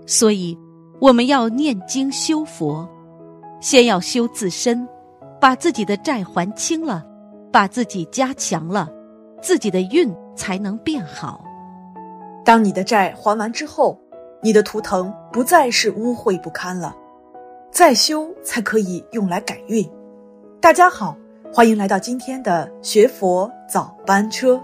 所以我们要念经修佛，先要修自身，把自己的债还清了，把自己加强了，自己的运才能变好。 当你的债还完之后，你的图腾不再是污秽不堪了，再修才可以用来改运。大家好，欢迎来到今天的学佛早班车。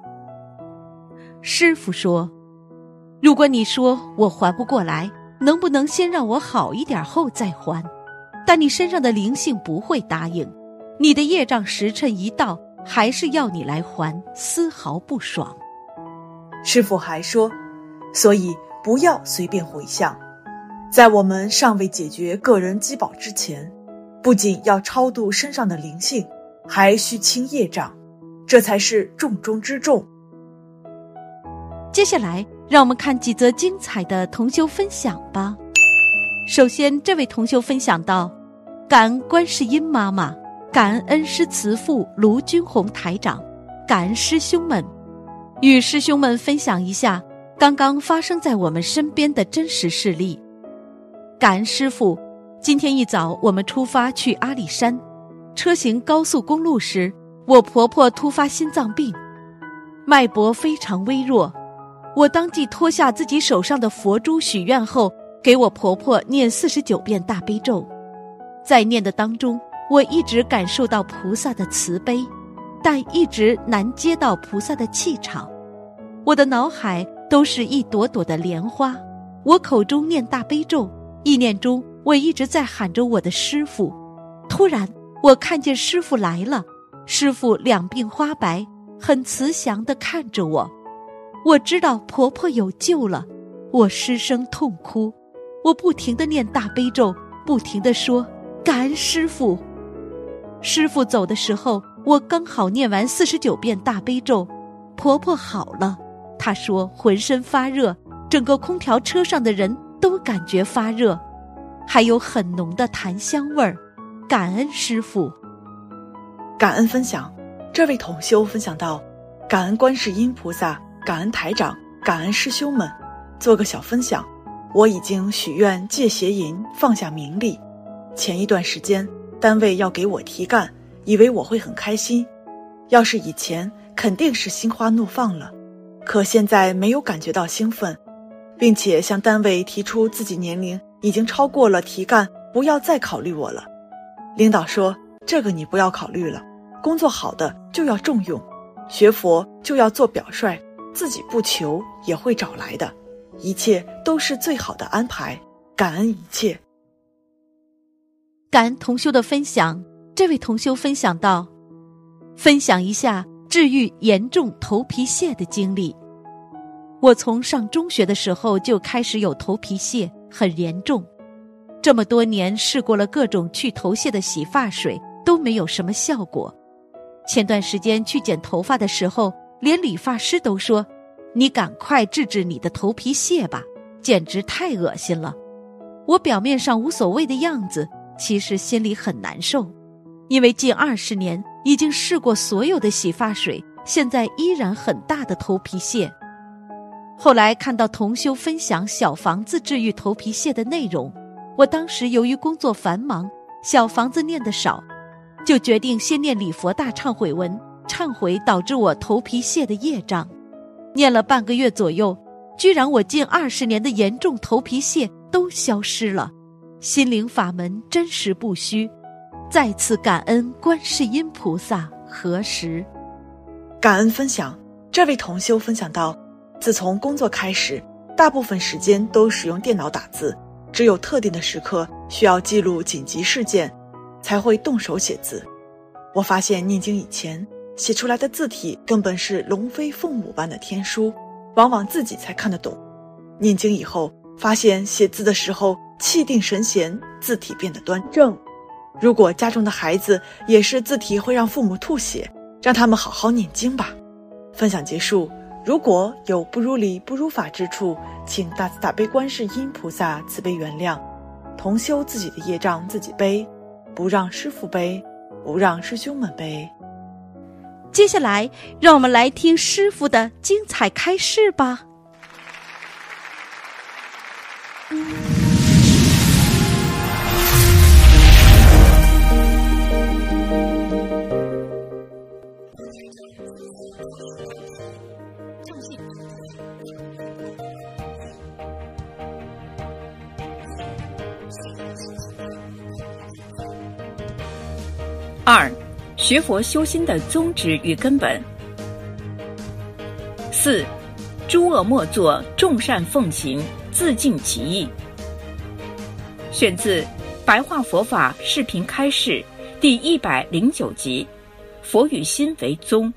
师父说，如果你说我还不过来，能不能先让我好一点后再还？但你身上的灵性不会答应，你的业障时辰一到，还是要你来还，丝毫不爽。 师父还说，所以不要随便回向，在我们尚未解决个人积宝之前，不仅要超度身上的灵性，还需清业障，这才是重中之重。 接下来让我们看几则精彩的同修分享吧。首先，这位同修分享到，感恩观世音妈妈，感恩恩师慈父卢军宏台长，感恩师兄们。与师兄们分享一下刚刚发生在我们身边的真实事例。感恩师父，今天一早我们出发去阿里山，车行高速公路时，我婆婆突发心脏病，脉搏非常微弱，我当即脱下自己手上的佛珠许愿后，给我婆婆念49遍大悲咒。在念的当中，我一直感受到菩萨的慈悲，但一直难接到菩萨的气场。我的脑海都是一朵朵的莲花，我口中念大悲咒，意念中我一直在喊着我的师父。突然我看见师父来了，师父两鬓花白，很慈祥地看着我。我知道婆婆有救了，我失声痛哭，我不停地念大悲咒，不停地说感恩师父。师父走的时候，我刚好念完49遍大悲咒，婆婆好了，她说浑身发热，整个空调车上的人都感觉发热，还有很浓的檀香味儿。感恩师父。 感恩分享，这位同修分享到，感恩观世音菩萨，感恩台长，感恩师兄们。做个小分享，我已经许愿戒邪淫，放下名利。前一段时间单位要给我提干，以为我会很开心，要是以前肯定是心花怒放了，可现在没有感觉到兴奋，并且向单位提出自己年龄已经超过了提干，不要再考虑我了。领导说，这个你不要考虑了，工作好的就要重用，学佛就要做表率，自己不求也会找来的，一切都是最好的安排，感恩一切。 感恩同修的分享，这位同修分享到，分享一下治愈严重头皮屑的经历。我从上中学的时候就开始有头皮屑，很严重，这么多年试过了各种去头屑的洗发水，都没有什么效果。前段时间去剪头发的时候，连理发师都说，你赶快治治你的头皮屑吧，简直太恶心了。我表面上无所谓的样子，其实心里很难受，因为近20年已经试过所有的洗发水，现在依然很大的头皮屑。后来看到同修分享小房子治愈头皮屑的内容，我当时由于工作繁忙，小房子念得少，就决定先念礼佛大忏悔文，忏悔导致我头皮屑的业障。念了半个月左右，居然我近20年的严重头皮屑都消失了。心灵法门真实不虚，再次感恩观世音菩萨核实。 感恩分享，这位同修分享到，自从工作开始，大部分时间都使用电脑打字，只有特定的时刻需要记录紧急事件，才会动手写字。我发现念经以前写出来的字体根本是龙飞凤舞般的天书，往往自己才看得懂。念经以后发现写字的时候气定神闲，字体变得端正。如果家中的孩子也是字体会让父母吐血，让他们好好念经吧。分享结束，如果有不如理不如法之处，请大慈大悲观世音菩萨慈悲原谅。同修自己的业障自己背，不让师父背，不让师兄们背。 接下来让我们来听师父的精彩开示吧。 2. 学佛修心的宗旨与根本。4. 诸恶莫作，众善奉行，自净其意。选自《白话佛法视频开示》第109集，佛与心为宗。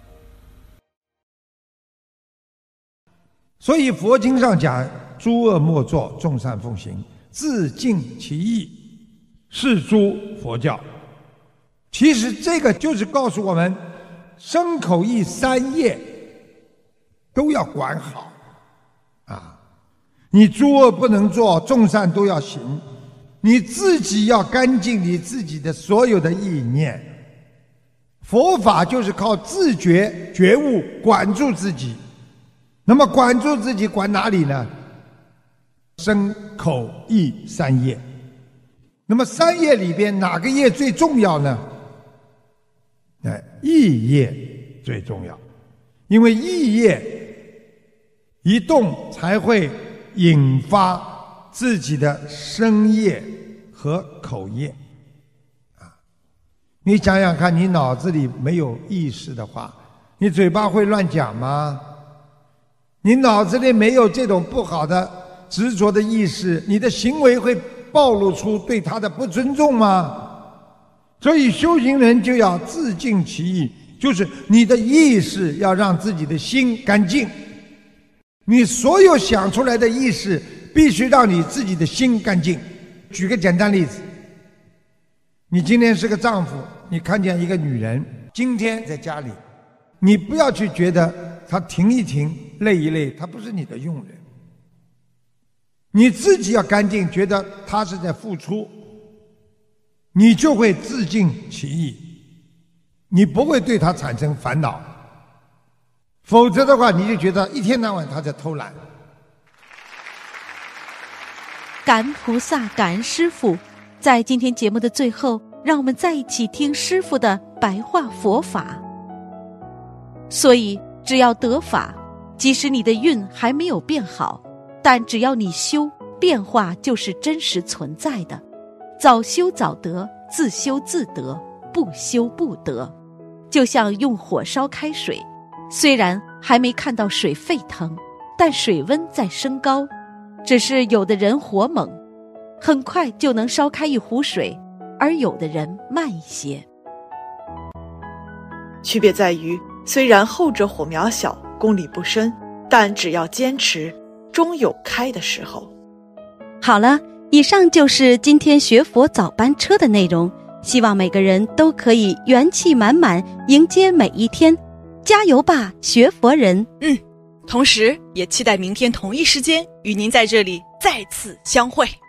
所以佛经上讲，诸恶莫作，众善奉行，自净其意，是诸佛教。其实这个就是告诉我们，身口意三业都要管好啊！你诸恶不能做，众善都要行，你自己要干净你自己的所有的意念。佛法就是靠自觉觉悟管住自己。那么管住自己管哪里呢？身口意三业。那么三业里边哪个业最重要呢？意业最重要，因为意业一动才会引发自己的身业和口业啊！你想想看，你脑子里没有意识的话，你嘴巴会乱讲吗？你脑子里没有这种不好的执着的意识，你的行为会暴露出对他的不尊重吗？所以修行人就要自净其意，就是你的意识要让自己的心干净。你所有想出来的意识必须让你自己的心干净。举个简单例子，你今天是个丈夫，你看见一个女人今天在家里，你不要去觉得她停一停累一累，她不是你的佣人，你自己要干净，觉得她是在付出，你就会自净其意，你不会对他产生烦恼。否则的话，你就觉得一天到晚他在偷懒。 感恩菩萨，感恩师父。在今天节目的最后，让我们再一起听师父的白话佛法。所以只要得法，即使你的运还没有变好，但只要你修，变化就是真实存在的。早修早得，自修自得，不修不得。就像用火烧开水，虽然还没看到水沸腾，但水温在升高。只是有的人火猛，很快就能烧开一壶水，而有的人慢一些。 区别在于，虽然后者火苗小，功力不深，但只要坚持，终有开的时候。 好了，以上就是今天学佛早班车的内容，希望每个人都可以元气满满迎接每一天，加油吧，学佛人！ 同时也期待明天同一时间与您在这里再次相会。